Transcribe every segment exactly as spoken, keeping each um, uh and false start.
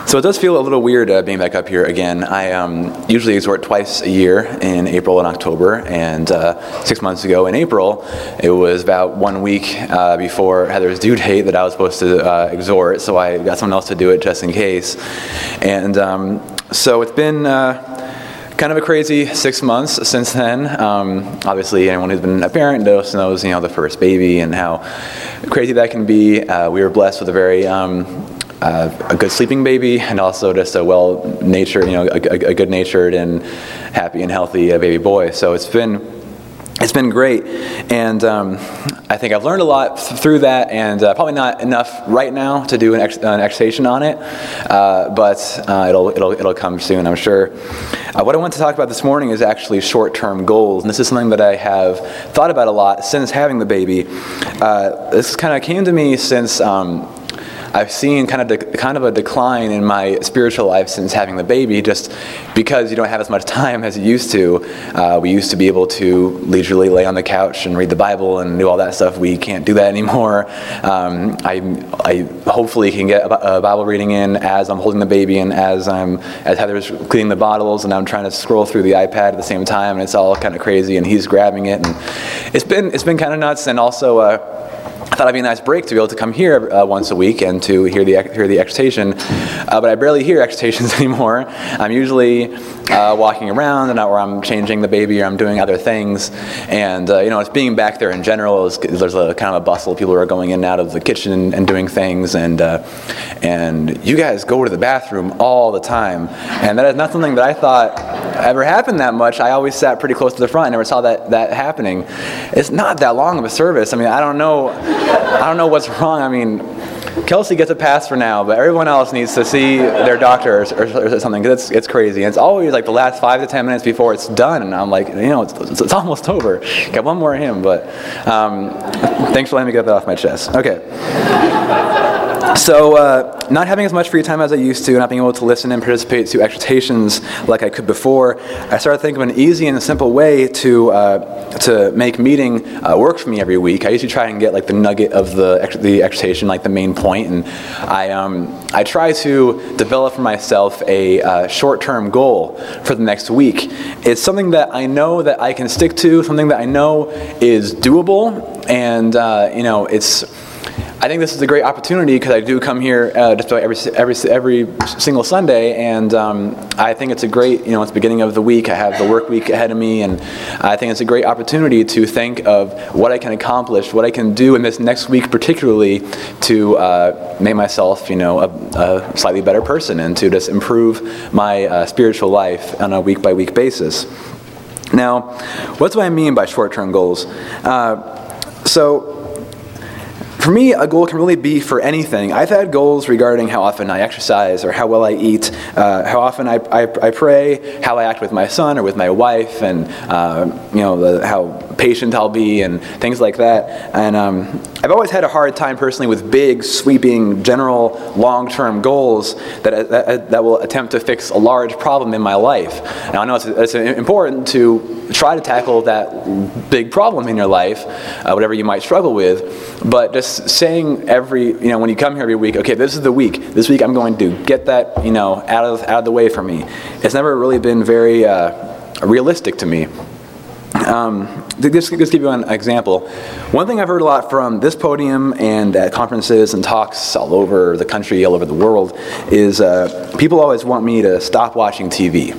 So it does feel a little weird uh, being back up here again. I um, usually exhort twice a year in April and October, and uh, six months ago in April, it was about one week uh, before Heather's due date that I was supposed to uh, exhort, so I got someone else to do it just in case. And um, so it's been uh, kind of a crazy six months since then. Um, obviously, anyone who's been a parent knows, knows, you know, the first baby and how crazy that can be. Uh, we were blessed with a very um, Uh, a good sleeping baby, and also just a well-natured, you know, a, a, a good-natured and happy and healthy uh, baby boy. So it's been it's been great, and um, I think I've learned a lot th- through that, and uh, probably not enough right now to do an, ex- an exhortation on it, uh, but uh, it'll it'll it'll come soon, I'm sure. Uh, what I want to talk about this morning is actually short-term goals, and this is something that I have thought about a lot since having the baby. Uh, this kind of came to me since. Um, I've seen kind of de- kind of a decline in my spiritual life since having the baby, just because you don't have as much time as you used to. Uh, we used to be able to leisurely lay on the couch and read the Bible and do all that stuff. We can't do that anymore. Um, I, I hopefully can get a Bible reading in as I'm holding the baby and as I'm as Heather's cleaning the bottles and I'm trying to scroll through the iPad at the same time, and it's all kind of crazy. And he's grabbing it, and it's been it's been kind of nuts. And also. Uh, I thought it'd be a nice break to be able to come here uh, once a week and to hear the hear the exhortation, uh, but I barely hear exhortations anymore. I'm usually uh, walking around, and or I'm changing the baby, or I'm doing other things, and uh, you know, it's being back there in general. Is, there's a kind of a bustle. People are going in and out of the kitchen and, and doing things, and uh, and you guys go to the bathroom all the time, and that is not something that I thought ever happened that much. I always sat pretty close to the front. I never saw that that happening. It's not that long of a service. I mean, I don't know. I don't know what's wrong. I mean, Kelsey gets a pass for now, but everyone else needs to see their doctor or, or, or something, because it's, it's crazy. And it's always like the last five to ten minutes before it's done, and I'm like, you know, it's, it's, it's almost over. Got one more of him, but um, thanks for letting me get that off my chest. Okay. So, uh, not having as much free time as I used to, not being able to listen and participate to exhortations like I could before, I started thinking of an easy and simple way to uh, to make meeting uh, work for me every week. I usually try and get like the nugget of the ex- the exhortation, like the main point, and I um, I try to develop for myself a uh, short-term goal for the next week. It's something that I know that I can stick to, something that I know is doable, and uh, you know, it's. I think this is a great opportunity because I do come here uh, just about every every every single Sunday, and um, I think it's a great, you know, it's the beginning of the week. I have the work week ahead of me, and I think it's a great opportunity to think of what I can accomplish, what I can do in this next week, particularly to uh, make myself, you know, a, a slightly better person and to just improve my uh, spiritual life on a week by week basis. Now, what do I mean by short-term goals? Uh, so. For me, a goal can really be for anything. I've had goals regarding how often I exercise or how well I eat, uh, how often I, I, I pray, how I act with my son or with my wife, and uh, you know, the, how patient I'll be and things like that. And um, I've always had a hard time personally with big, sweeping, general, long-term goals that, that that will attempt to fix a large problem in my life. Now I know it's, it's important to try to tackle that big problem in your life, uh, whatever you might struggle with, but just saying every, you know, when you come here every week, okay, this is the week. This week I'm going to get that, you know, out of out of the way for me. It's never really been very uh, realistic to me. Um, just, just give you an example. One thing I've heard a lot from this podium and at conferences and talks all over the country, all over the world, is uh, people always want me to stop watching T V.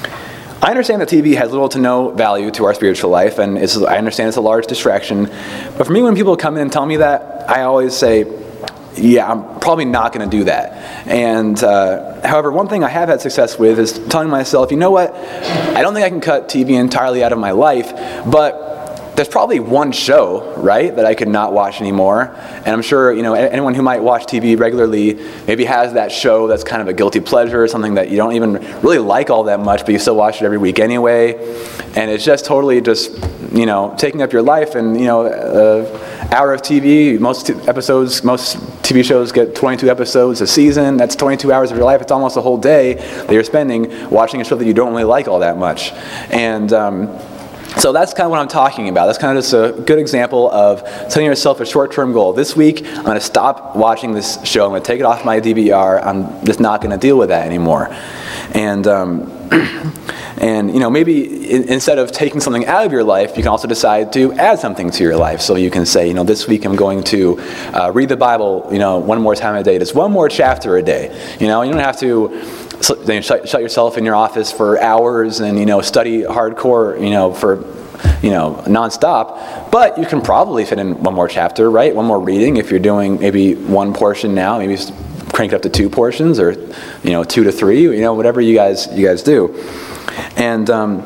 I understand that T V has little to no value to our spiritual life, and it's, I understand it's a large distraction. But for me, when people come in and tell me that, I always say, yeah, I'm probably not going to do that. And uh, however, one thing I have had success with is telling myself, you know what, I don't think I can cut T V entirely out of my life, but there's probably one show, right, that I could not watch anymore. And I'm sure, you know, anyone who might watch T V regularly maybe has that show that's kind of a guilty pleasure, or something that you don't even really like all that much, but you still watch it every week anyway. And it's just totally just, you know, taking up your life. And, you know, an hour of T V, most episodes, most T V shows get twenty-two episodes a season. That's twenty-two hours of your life. It's almost a whole day that you're spending watching a show that you don't really like all that much. And, um, So that's kind of what I'm talking about. That's kind of just a good example of setting yourself a short-term goal. This week, I'm going to stop watching this show. I'm going to take it off my D V R. I'm just not going to deal with that anymore. And um, and you know, maybe in, instead of taking something out of your life, you can also decide to add something to your life. So you can say, you know, this week I'm going to uh, read the Bible, you know, one more time a day. Just one more chapter a day. You know, you don't have to. So, you know, shut, shut yourself in your office for hours and, you know, study hardcore, you know, for, you know, nonstop. But you can probably fit in one more chapter, right? One more reading if you're doing maybe one portion now, maybe crank it up to two portions, or, you know, two to three, you know, whatever you guys you guys do. And um,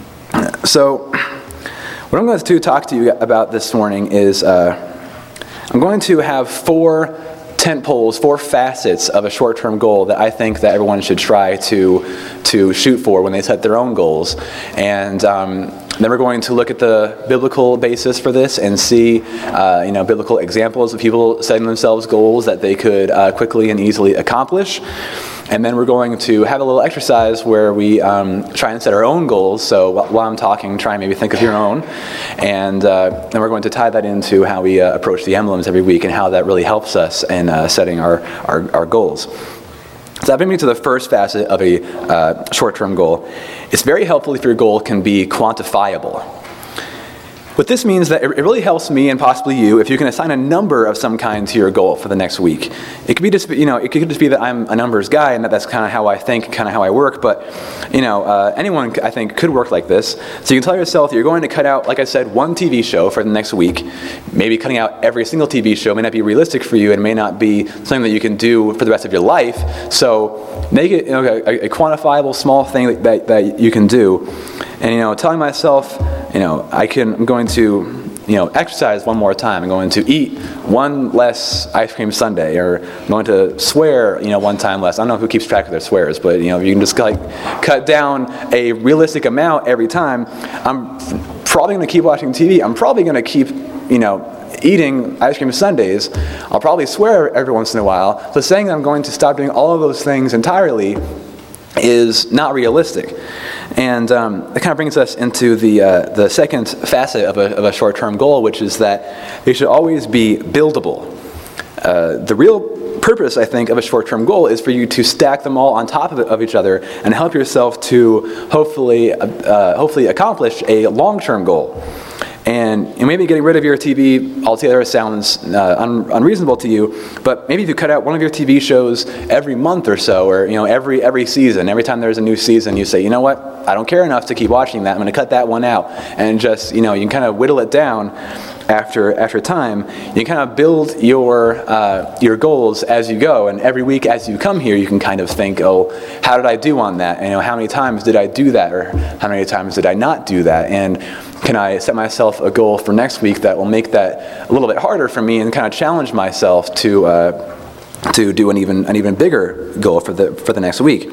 so what I'm going to talk to you about this morning is uh, I'm going to have four tent poles, four facets of a short-term goal that I think that everyone should try to to shoot for when they set their own goals. And um, then we're going to look at the biblical basis for this and see, uh, you know, biblical examples of people setting themselves goals that they could uh, quickly and easily accomplish. And then we're going to have a little exercise where we um, try and set our own goals. So while I'm talking, try and maybe think of your own. And uh, then we're going to tie that into how we uh, approach the emblems every week and how that really helps us in uh, setting our, our, our goals. So that brings me to the first facet of a uh, short-term goal. It's very helpful if your goal can be quantifiable. What this means that it really helps me and possibly you if you can assign a number of some kind to your goal for the next week. It could be just, you know, it could just be that I'm a numbers guy and that that's kind of how I think, kind of how I work. But, you know, uh, anyone I think could work like this. So you can tell yourself you're going to cut out, like I said, one T V show for the next week. Maybe cutting out every single T V show may not be realistic for you and may not be something that you can do for the rest of your life. So make it, you know, a, a quantifiable small thing that, that, that you can do. And, you know, telling myself, you know, I can, I'm going to, you know, exercise one more time. I'm going to eat one less ice cream sundae, or I'm going to swear, you know, one time less. I don't know who keeps track of their swears, but, you know, you can just like cut down a realistic amount every time. I'm probably going to keep watching T V. I'm probably going to keep, you know, eating ice cream sundaes. I'll probably swear every once in a while. So saying that I'm going to stop doing all of those things entirely is not realistic. And um, it kind of brings us into the uh, the second facet of a, of a short-term goal, which is that they should always be buildable. Uh, the real purpose, I think, of a short-term goal is for you to stack them all on top of, of each other and help yourself to hopefully uh, hopefully accomplish a long-term goal. And, and maybe getting rid of your T V altogether sounds uh, un- unreasonable to you, but maybe if you cut out one of your T V shows every month or so, or, you know, every every season, every time there's a new season, you say, you know what, I don't care enough to keep watching that. I'm going to cut that one out, and just, you know, you can kind of whittle it down after after time. You can kind of build your uh, your goals as you go, and every week as you come here, you can kind of think, oh, how did I do on that? And, you know, how many times did I do that, or how many times did I not do that? And can I set myself a goal for next week that will make that a little bit harder for me, and kind of challenge myself to uh, to do an even an even bigger goal for the for the next week.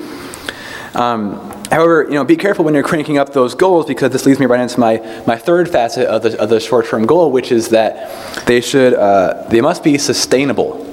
Um, However, you know, be careful when you're cranking up those goals, because this leads me right into my, my third facet of the of the short-term goal, which is that they should uh, they must be sustainable.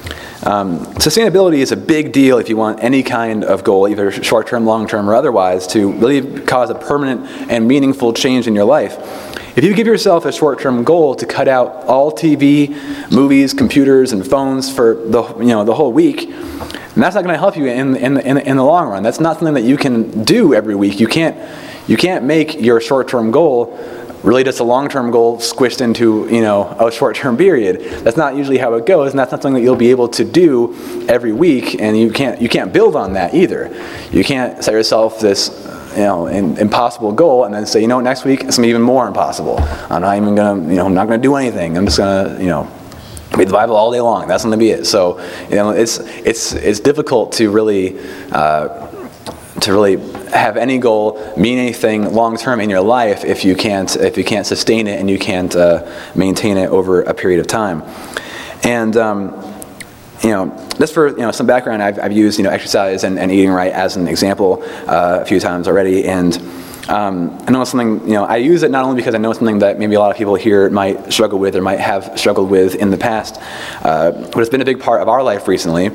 Um, sustainability is a big deal if you want any kind of goal, either short-term, long-term, or otherwise, to really cause a permanent and meaningful change in your life. If you give yourself a short-term goal to cut out all T V, movies, computers, and phones for the you know the whole week, and that's not going to help you in in the, in the in the long run. That's not something that you can do every week. You can't you can't make your short-term goal really just a long-term goal squished into, you know, a short-term period. That's not usually how it goes, and that's not something that you'll be able to do every week. And you can't you can't build on that either. You can't set yourself this, you know, an impossible goal and then say, you know, next week it's gonna be even more impossible. I'm not even gonna, you know, I'm not gonna do anything. I'm just gonna, you know, read the Bible all day long. That's gonna be it. So, you know, it's it's it's difficult to really uh, to really have any goal mean anything long term in your life if you can't if you can't sustain it and you can't uh, maintain it over a period of time. And um, you know, just for you know some background, I've, I've used you know exercise and, and eating right as an example uh, a few times already, and um, I know it's something you know I use it not only because I know it's something that maybe a lot of people here might struggle with or might have struggled with in the past, uh, but it's been a big part of our life recently.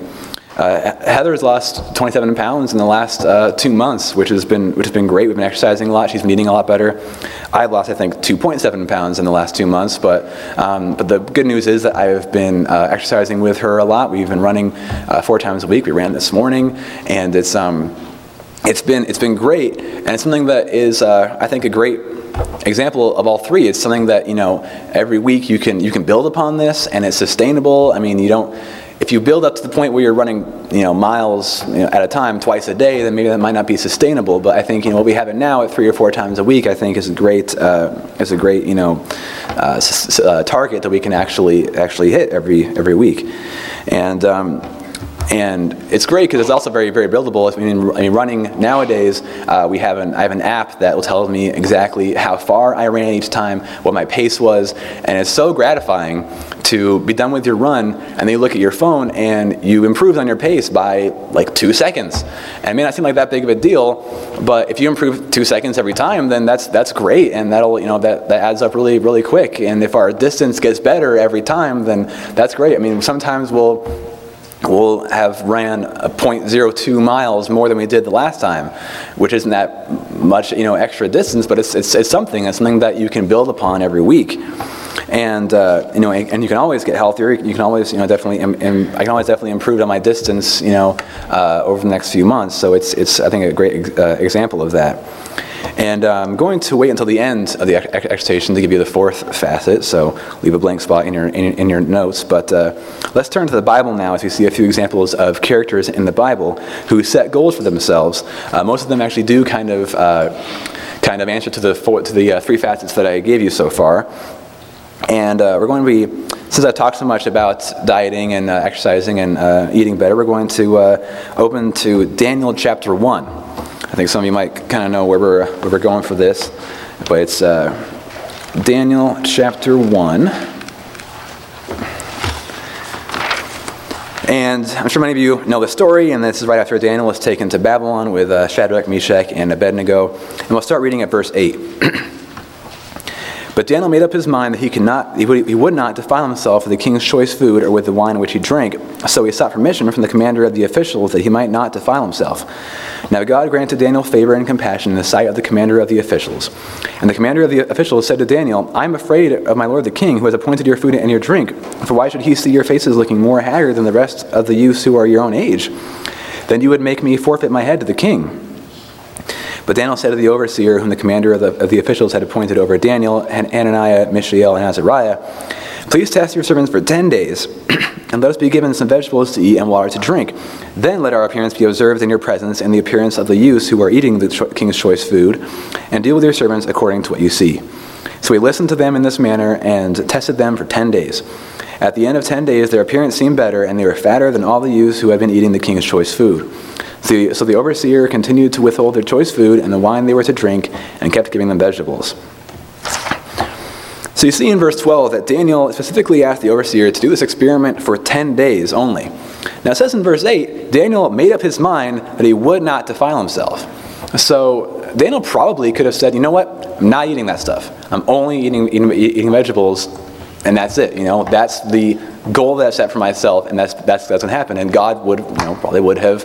Uh, Heather's lost twenty-seven pounds in the last uh, two months, which has been which has been great. We've been exercising a lot. She's been eating a lot better. I've lost, I think, two point seven pounds in the last two months. But um, but the good news is that I've been uh, exercising with her a lot. We've been running uh, four times a week. We ran this morning, and it's um it's been it's been great. And it's something that is uh, I think a great example of all three. It's something that, you know, every week you can you can build upon this, and it's sustainable. I mean, you don't. If you build up to the point where you're running, you know, miles you know, at a time twice a day, then maybe that might not be sustainable. But I think, you know, what we have it now at three or four times a week, I think is a great, uh, is a great, you know, uh, s- uh, target that we can actually actually hit every every week, and. Um, And it's great because it's also very, very buildable. I mean, I mean running nowadays, uh, we have an I have an app that will tell me exactly how far I ran each time, what my pace was, and it's so gratifying to be done with your run, and then you look at your phone and you improved on your pace by like two seconds. And it may not seem like that big of a deal, but if you improve two seconds every time, then that's that's great, and that'll you know that, that adds up really, really quick. And if our distance gets better every time, then that's great. I mean, sometimes we'll. We'll have ran a point zero two miles more than we did the last time, which isn't that much, you know, extra distance, but it's it's, it's something. It's something that you can build upon every week, and uh, you know, and, and you can always get healthier. You can always, you know, definitely. Im- im- I can always definitely improve on my distance, you know, uh, over the next few months. So it's it's I think a great ex- uh, example of that. And I'm going to wait until the end of the ex- exhortation to give you the fourth facet, so leave a blank spot in your in, in your notes. But uh, let's turn to the Bible now as we see a few examples of characters in the Bible who set goals for themselves. Uh, most of them actually do kind of uh, kind of answer to the four, to the uh, three facets that I gave you so far. And uh, we're going to be, since I've talked so much about dieting and uh, exercising and uh, eating better, we're going to uh, open to Daniel chapter one. I think some of you might kind of know where we're where we're going for this, but it's uh, Daniel chapter one, and I'm sure many of you know the story. And this is right after Daniel was taken to Babylon with uh, Shadrach, Meshach, and Abednego. And we'll start reading at verse eight. But Daniel made up his mind that he could not, he would, he would not defile himself with the king's choice food or with the wine which he drank. So he sought permission from the commander of the officials that he might not defile himself. Now God granted Daniel favor and compassion in the sight of the commander of the officials. And the commander of the officials said to Daniel, I am afraid of my lord the king, who has appointed your food and your drink. For why should he see your faces looking more haggard than the rest of the youths who are your own age? Then you would make me forfeit my head to the king. But Daniel said to the overseer, whom the commander of the, of the officials had appointed over Daniel, Hananiah, Mishael, and Azariah, please test your servants for ten days, and let us be given some vegetables to eat and water to drink. Then let our appearance be observed in your presence and the appearance of the youths who are eating the cho- king's choice food, and deal with your servants according to what you see. So we listened to them in this manner and tested them for ten days. At the end of ten days, their appearance seemed better, and they were fatter than all the youths who had been eating the king's choice food. So the, so the overseer continued to withhold their choice food and the wine they were to drink, and kept giving them vegetables. So you see in verse twelve that Daniel specifically asked the overseer to do this experiment for ten days only. Now it says in verse eight, Daniel made up his mind that he would not defile himself. So Daniel probably could have said, you know what, I'm not eating that stuff. I'm only eating, eating, eating vegetables, and that's it. You know, that's the goal that I've set for myself, and that's that's that's what happened. And God would, you know, probably would have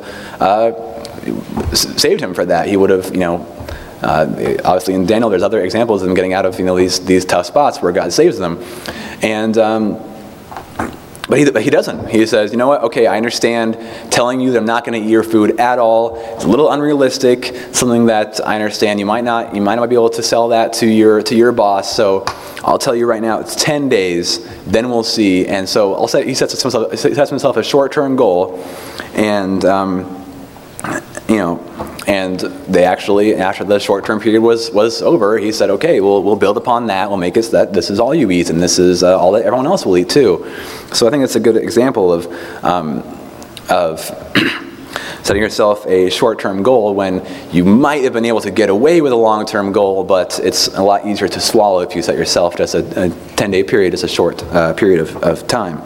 uh, saved him for that. He would have, you know, uh, obviously in Daniel, there's other examples of them getting out of, you know, these these tough spots where God saves them, and. Um, But he, but he doesn't. He says, you know what, okay, I understand telling you that I'm not going to eat your food at all. It's a little unrealistic, something that I understand you might not you might not be able to sell that to your to your boss. So I'll tell you right now, it's ten days, then we'll see. And so I'll say, he sets himself, he sets himself a short-term goal, and um, you know, and they actually, after the short-term period was, was over, he said, okay, we'll we'll build upon that. We'll make it so that this is all you eat, and this is uh, all that everyone else will eat too. So I think it's a good example of um, of setting yourself a short-term goal when you might have been able to get away with a long-term goal, but it's a lot easier to swallow if you set yourself just a, a ten-day period as a short uh, period of, of time.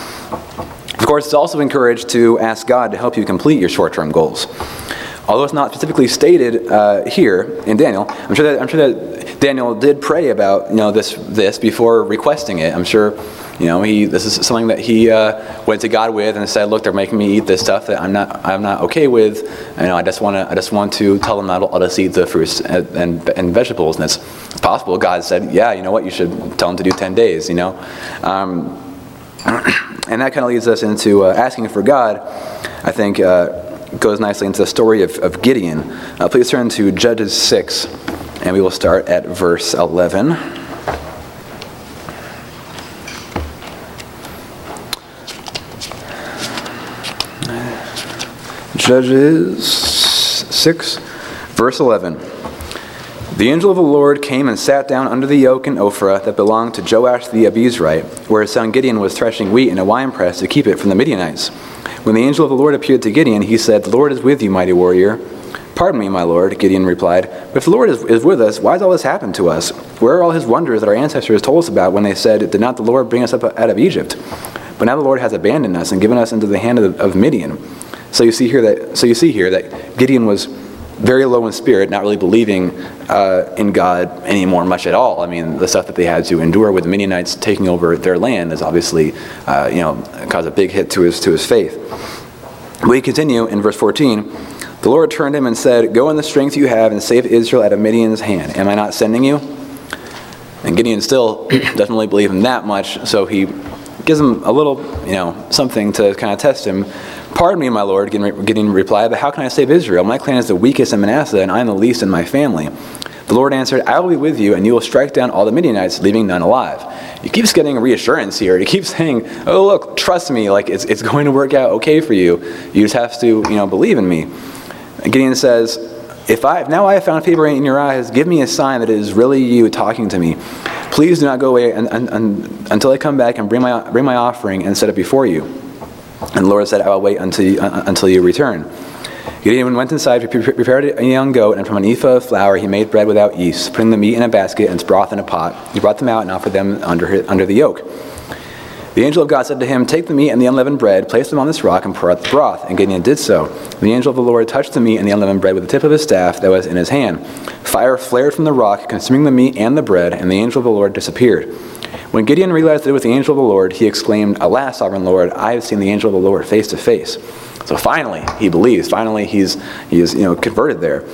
Of course, it's also encouraged to ask God to help you complete your short-term goals. Although it's not specifically stated uh, here in Daniel, I'm sure that I'm sure that Daniel did pray about, you know, this this before requesting it. I'm sure You know, he this is something that he uh, went to God with and said, "Look, they're making me eat this stuff that I'm not I'm not okay with. You know, I just want to I just want to tell them that I'll just eat the fruits and, and and vegetables." And it's possible God said, "Yeah, you know what? You should tell them to do ten days." You know, um, and that kind of leads us into uh, asking for God. I think uh, goes nicely into the story of, of Gideon. Uh, please turn to Judges six, and we will start at verse eleven. Judges six, verse eleven. The angel of the Lord came and sat down under the yoke in Ophrah that belonged to Joash the Abiezrite, where his son Gideon was threshing wheat in a winepress to keep it from the Midianites. When the angel of the Lord appeared to Gideon, he said, "The Lord is with you, mighty warrior." "Pardon me, my lord," Gideon replied, "but if the Lord is, is with us, why has all this happened to us? Where are all his wonders that our ancestors told us about when they said, 'Did not the Lord bring us up out of Egypt?' But now the Lord has abandoned us and given us into the hand of, of Midian." So you see here that so you see here that Gideon was very low in spirit, not really believing uh, in God anymore much at all. I mean, the stuff that they had to endure with the Midianites taking over their land is obviously, uh, you know, caused a big hit to his to his faith. We continue in verse fourteen. The Lord turned to him and said, "Go in the strength you have and save Israel out of Midian's hand. Am I not sending you?" And Gideon still doesn't really believe him that much, so he gives him a little, you know, something to kind of test him. "Pardon me, my lord," Gideon replied, "but how can I save Israel? My clan is the weakest in Manasseh, and I am the least in my family." The Lord answered, "I will be with you, and you will strike down all the Midianites, leaving none alive." He keeps getting reassurance here. He keeps saying, "Oh, look, trust me, like it's it's going to work out okay for you. You just have to, you know, believe in me." And Gideon says, If I now I have found favor in your eyes, give me a sign that it is really you talking to me. Please do not go away and, and, and, until I come back and bring my bring my offering and set it before you." And the Lord said, "I will wait until you, uh, until you return." Gideon went inside, prepared a young goat, and from an ephah of flour he made bread without yeast, putting the meat in a basket and its broth in a pot. He brought them out and offered them under his, under the yoke. The angel of God said to him, "Take the meat and the unleavened bread, place them on this rock, and pour out the broth." And Gideon did so. The angel of the Lord touched the meat and the unleavened bread with the tip of his staff that was in his hand. Fire flared from the rock, consuming the meat and the bread, and the angel of the Lord disappeared. When Gideon realized that it was the angel of the Lord, he exclaimed, "Alas, sovereign Lord, I have seen the angel of the Lord face to face." So finally, he believes. Finally, he's he's you know converted there.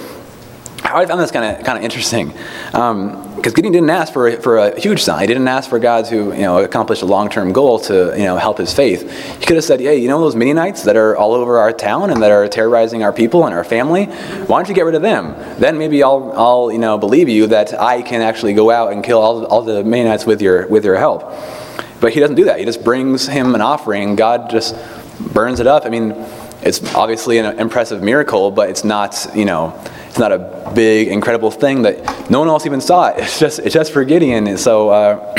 I found this kind of kind of interesting, because um, Gideon didn't ask for for a huge sign. He didn't ask for God to you know accomplish a long-term goal to you know help his faith. He could have said, "Hey, you know those Midianites that are all over our town and that are terrorizing our people and our family? Why don't you get rid of them? Then maybe I'll I'll you know believe you that I can actually go out and kill all all the Midianites with your with your help." But he doesn't do that. He just brings him an offering. God just burns it up. I mean, it's obviously an impressive miracle, but it's not you know. It's not a big, incredible thing that no one else even saw it. It's just it's just for Gideon. And so uh,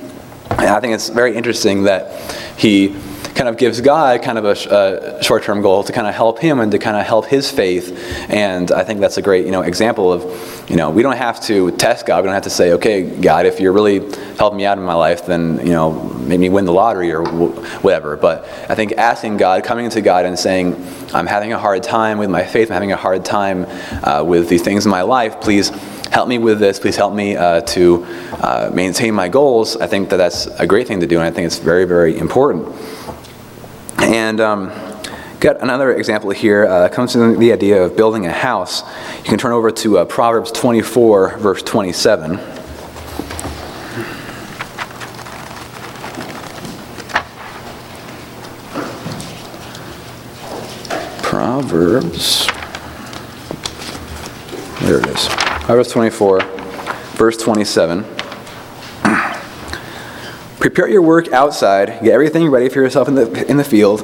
I think it's very interesting that he kind of gives God kind of a, a short-term goal to kind of help him and to kind of help his faith. And I think that's a great, you know, example of, you know, we don't have to test God. We don't have to say, "Okay, God, if you're really helping me out in my life, then, you know, maybe win the lottery or whatever." But I think asking God, coming to God and saying, "I'm having a hard time with my faith. I'm having a hard time uh, with these things in my life. Please help me with this. Please help me uh, to uh, maintain my goals." I think that that's a great thing to do, and I think it's very, very important. And um, got another example here. Uh, comes to the idea of building a house. You can turn over to uh, Proverbs twenty-four, verse twenty-seven. Proverbs. There it is. Proverbs twenty-four, verse twenty-seven. "Prepare your work outside, get everything ready for yourself in the in the field,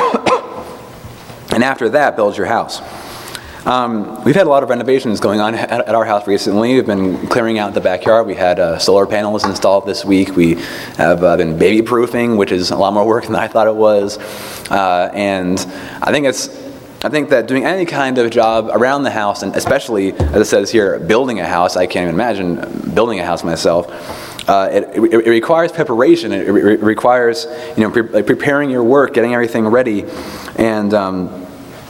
and after that, build your house." Um, we've had a lot of renovations going on at, at our house recently. We've been clearing out the backyard. We had uh, solar panels installed this week. We have uh, been baby proofing, which is a lot more work than I thought it was. Uh, and I think it's I think that doing any kind of job around the house, and especially, as it says here, building a house, I can't even imagine building a house myself. Uh, it, it, it requires preparation. It, re- it requires, you know, pre- like preparing your work, getting everything ready, and um,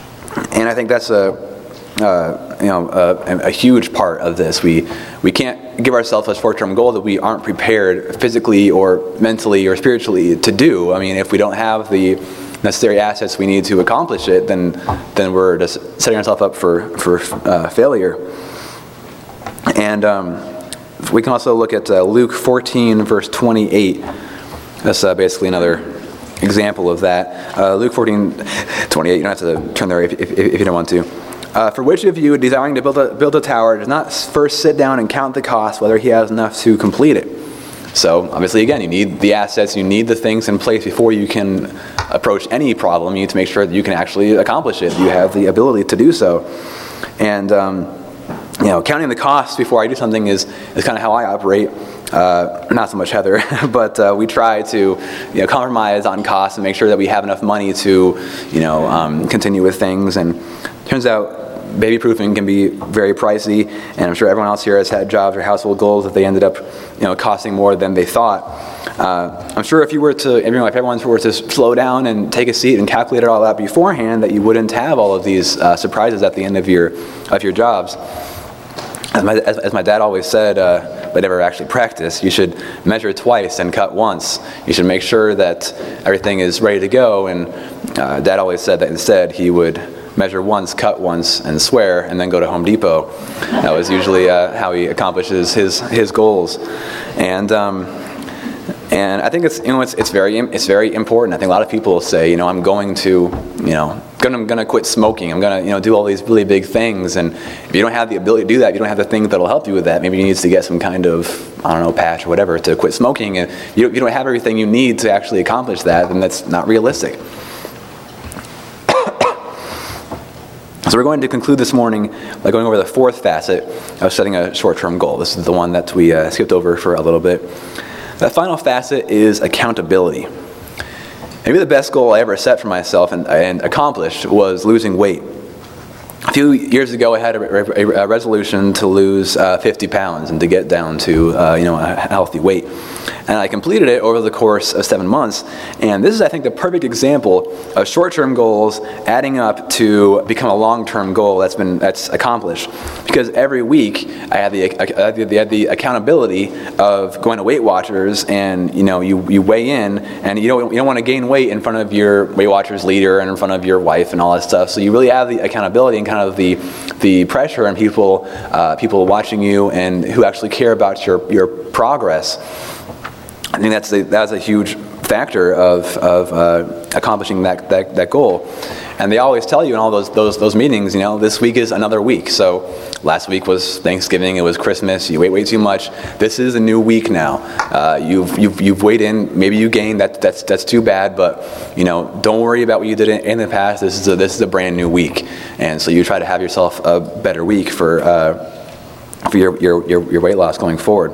and I think that's a uh, you know a, a huge part of this. We we can't give ourselves a short-term goal that we aren't prepared physically or mentally or spiritually to do. I mean, if we don't have the necessary assets we need to accomplish it, then then we're just setting ourselves up for for uh, failure. And um, we can also look at uh, Luke fourteen, verse twenty-eight. That's uh, basically another example of that. Uh, Luke fourteen, twenty-eight. You don't have to turn there if, if, if you don't want to. Uh, for which of you, desiring to build a, build a tower, does not first sit down and count the cost, whether he has enough to complete it? So, obviously, again, you need the assets, you need the things in place before you can approach any problem. You need to make sure that you can actually accomplish it. You have the ability to do so. And, um, you know, counting the costs before I do something is, is kind of how I operate. Uh, not so much Heather, but uh, we try to, you know, compromise on costs and make sure that we have enough money to, you know, um, continue with things. And turns out baby proofing can be very pricey, and I'm sure everyone else here has had jobs or household goals that they ended up, you know, costing more than they thought. Uh, I'm sure if you were to, if everyone were to slow down and take a seat and calculate it all out beforehand, that you wouldn't have all of these uh, surprises at the end of your of your jobs. As my, as, as my dad always said, uh, but never actually practiced, you should measure twice and cut once. You should make sure that everything is ready to go, and uh, Dad always said that instead he would measure once, cut once, and swear, and then go to Home Depot. That was usually uh, how he accomplishes his his goals. And um, and I think it's you know it's it's very it's very important. I think a lot of people will say, you know, I'm going to you know gonna, I'm going to quit smoking. I'm going to you know do all these really big things. And if you don't have the ability to do that, if you don't have the things that'll help you with that, maybe you need to get some kind of, I don't know, patch or whatever to quit smoking. And you don't, you don't have everything you need to actually accomplish that, then that's not realistic. So we're going to conclude this morning by going over the fourth facet of setting a short-term goal. This is the one that we uh, skipped over for a little bit. That final facet is accountability. Maybe the best goal I ever set for myself and, and accomplished was losing weight. A few years ago, I had a, a, a resolution to lose uh, fifty pounds and to get down to uh, you know a healthy weight. And I completed it over the course of seven months. And this is, I think, the perfect example of short-term goals adding up to become a long-term goal that's been that's accomplished. Because every week I had the I had the, the accountability of going to Weight Watchers, and you know you, you weigh in, and you don't you don't want to gain weight in front of your Weight Watchers leader and in front of your wife and all that stuff. So you really have the accountability and kind of the the pressure on people uh, people watching you and who actually care about your your progress. I think that's a, that's a huge factor of of uh, accomplishing that, that that goal. And they always tell you in all those those those meetings, you know, this week is another week. So last week was Thanksgiving, it was Christmas. You ate way too much. This is a new week now. Uh, you've you've you've weighed in. Maybe you gained. That that's that's too bad. But you know, don't worry about what you did in, in the past. This is a this is a brand new week. And so you try to have yourself a better week for uh, for your, your your your weight loss going forward.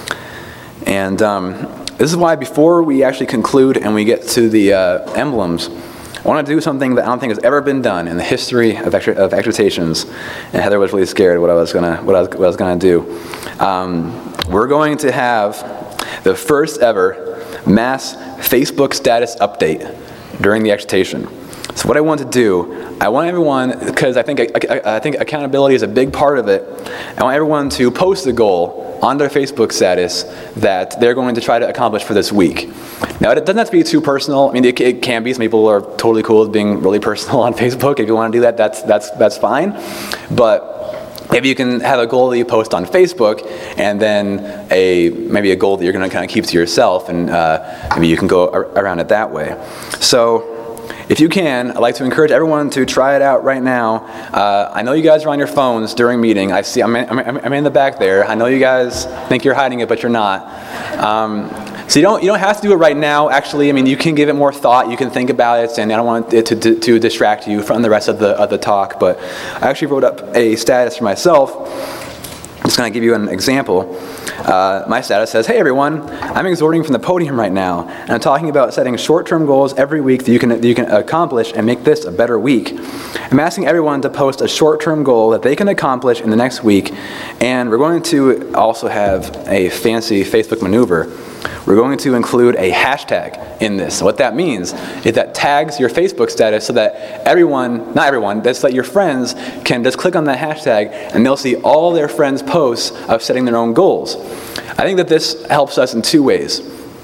And um, this is why before we actually conclude and we get to the uh, emblems, I want to do something that I don't think has ever been done in the history of, extra, of exhortations. And Heather was really scared what I was gonna what I was, what I was gonna do. Um, we're going to have the first ever mass Facebook status update during the exhortation. So what I want to do, I want everyone, because I think I, I think accountability is a big part of it. I want everyone to post a goal on their Facebook status that they're going to try to accomplish for this week. Now, it doesn't have to be too personal. I mean, it, it can be. Some people are totally cool with being really personal on Facebook. If you want to do that, that's that's that's fine. But maybe you can have a goal that you post on Facebook, and then a maybe a goal that you're going to kind of keep to yourself, and uh, maybe you can go ar- around it that way. So, if you can, I'd like to encourage everyone to try it out right now. Uh, I know you guys are on your phones during meeting. I see, I'm in, I'm, I'm in the back there. I know you guys think you're hiding it, but you're not. Um, so you don't you don't have to do it right now. Actually, I mean, you can give it more thought. You can think about it, and I don't want it to, to, to distract you from the rest of the of the talk. But I actually wrote up a status for myself. I'm just going to give you an example. Uh, my status says, "Hey everyone, I'm exhorting from the podium right now, and I'm talking about setting short-term goals every week that you can that you can accomplish and make this a better week. I'm asking everyone to post a short-term goal that they can accomplish in the next week, and we're going to also have a fancy Facebook maneuver. We're going to include a hashtag in this. So what that means is that tags your Facebook status so that everyone, not everyone, that's that your friends can just click on that hashtag and they'll see all their friends' posts of setting their own goals. I think that this helps us in two ways.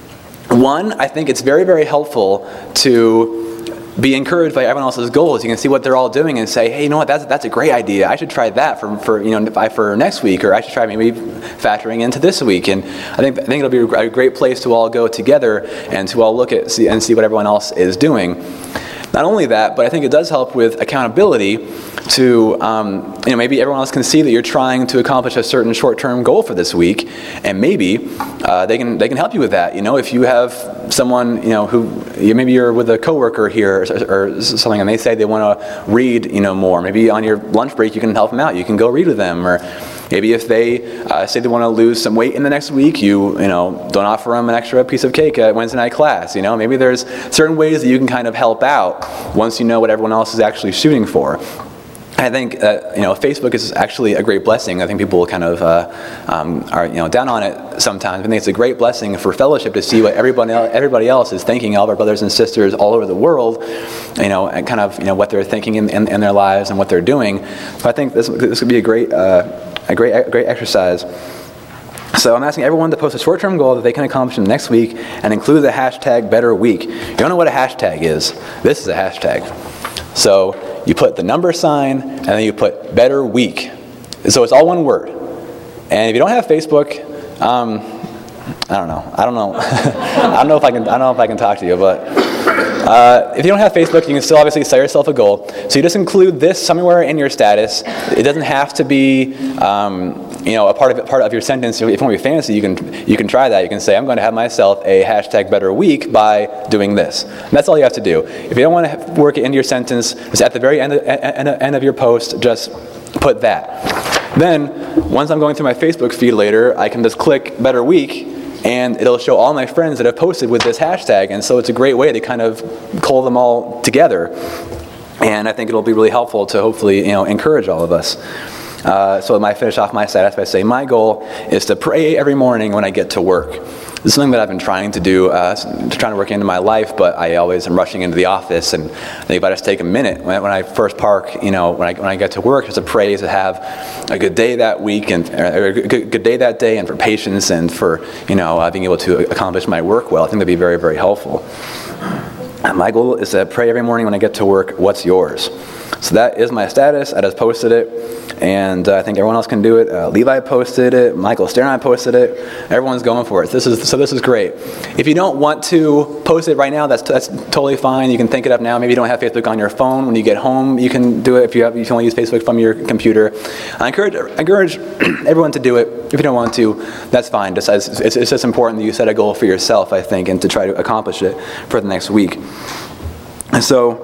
One, I think it's very, very helpful to be encouraged by everyone else's goals. You can see what they're all doing and say, hey, you know what, that's that's a great idea. I should try that for, for you know for next week, or I should try maybe factoring into this week. And I think I think it'll be a great place to all go together and to all look at see, and see what everyone else is doing. Not only that, but I think it does help with accountability to, um, you know, maybe everyone else can see that you're trying to accomplish a certain short-term goal for this week, and maybe uh, they can they can help you with that. You know, if you have someone, you know, who you, maybe you're with a coworker here or, or something, and they say they want to read, you know, more. Maybe on your lunch break you can help them out. You can go read with them, or maybe if they uh, say they want to lose some weight in the next week, you you know don't offer them an extra piece of cake at Wednesday night class. You know, maybe there's certain ways that you can kind of help out once you know what everyone else is actually shooting for. I think uh, you know Facebook is actually a great blessing. I think people kind of uh, um, are you know down on it sometimes. I think it's a great blessing for fellowship to see what everybody else, everybody else is thinking. All of our brothers and sisters all over the world, you know, and kind of you know what they're thinking in, in, in their lives and what they're doing. So I think this this would be a great uh, a great a great exercise. So I'm asking everyone to post a short-term goal that they can accomplish in the next week and include the hashtag Better Week. You don't know what a hashtag is? This is a hashtag. So you put the number sign, and then you put Better Week. So it's all one word. And if you don't have Facebook, um, I don't know. I don't know. I don't know if I can. I don't know if I can talk to you, but uh, if you don't have Facebook, you can still obviously set yourself a goal. So you just include this somewhere in your status. It doesn't have to be, um, you know, a part of it, part of your sentence. If you want to be fancy, you can you can try that. You can say, I'm going to have myself a hashtag Better Week by doing this. And that's all you have to do. If you don't want to work it into your sentence, just at the very end of, end, end of your post, just put that. Then, once I'm going through my Facebook feed later, I can just click Better Week, and it'll show all my friends that have posted with this hashtag. And so it's a great way to kind of cull them all together. And I think it'll be really helpful to hopefully, you know, encourage all of us. Uh, so I might finish off my status by saying my goal is to pray every morning when I get to work. This is something that I've been trying to do, uh, trying to work into my life, but I always am rushing into the office. And I think if I just take a minute when, when I first park, you know, when I when I get to work, just to pray to have a good day that week and or a good, good day that day, and for patience and for you know uh, being able to accomplish my work well. I think that'd be very very helpful. And my goal is to pray every morning when I get to work. What's yours? So that is my status. I just posted it, and uh, I think everyone else can do it. Uh, Levi posted it. Michael Stern posted it. Everyone's going for it. This is so. This is great. If you don't want to post it right now, that's that's totally fine. You can think it up now. Maybe you don't have Facebook on your phone. When you get home, you can do it. If you have, you can only use Facebook from your computer. I encourage I encourage everyone to do it. If you don't want to, that's fine. Just as, it's, it's just important that you set a goal for yourself, I think, and to try to accomplish it for the next week. And so.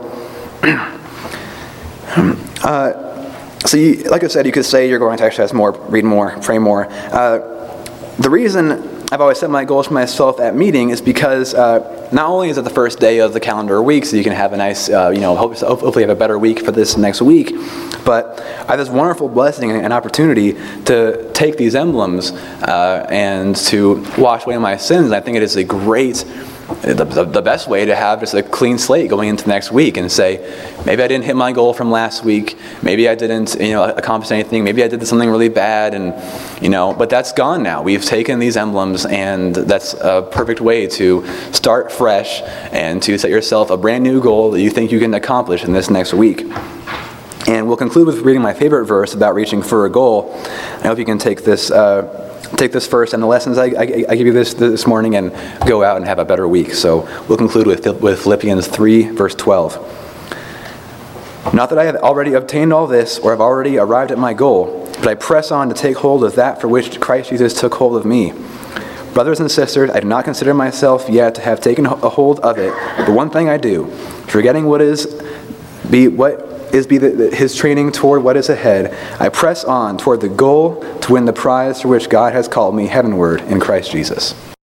Uh, so, you, like I said, you could say you're going to exercise more, read more, pray more. Uh, the reason I've always set my goals for myself at meeting is because uh, not only is it the first day of the calendar week, so you can have a nice, uh, you know, hope, hopefully have a better week for this next week, but I have this wonderful blessing and opportunity to take these emblems uh, and to wash away my sins. I think it is a great The, the, the best way to have just a clean slate going into next week and say, maybe I didn't hit my goal from last week, maybe I didn't, you know, accomplish anything, maybe I did something really bad, and you know, but that's gone now. We've taken these emblems, and that's a perfect way to start fresh and to set yourself a brand new goal that you think you can accomplish in this next week. And we'll conclude with reading my favorite verse about reaching for a goal. I hope you can take this. Uh, Take this first and the lessons I, I, I give you this this morning and go out and have a better week. So we'll conclude with, with Philippians three, verse twelve. Not that I have already obtained all this or have already arrived at my goal, but I press on to take hold of that for which Christ Jesus took hold of me. Brothers and sisters, I do not consider myself yet to have taken a hold of it, but one thing I do, forgetting what is be what is be the, the, his training toward what is ahead, I press on toward the goal to win the prize for which God has called me heavenward in Christ Jesus.